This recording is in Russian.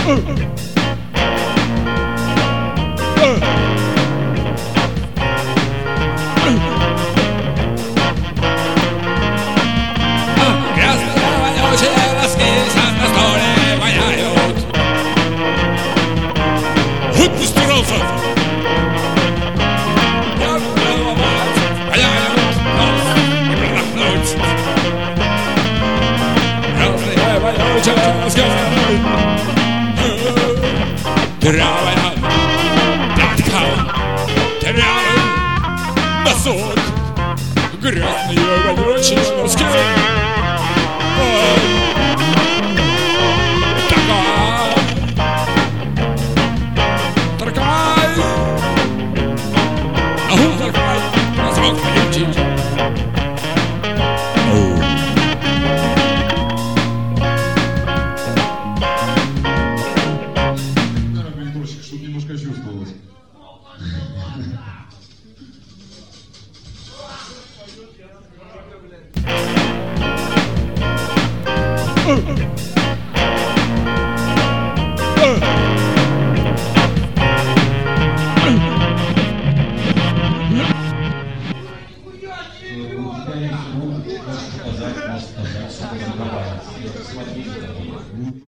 Грязные, вонючие носки на столе воняют. Вот постарался. Травая платка, травый носок, грязные вонючие носки. Таркай, таркай, носок вонючий. Чтобы немножко чувствовалось.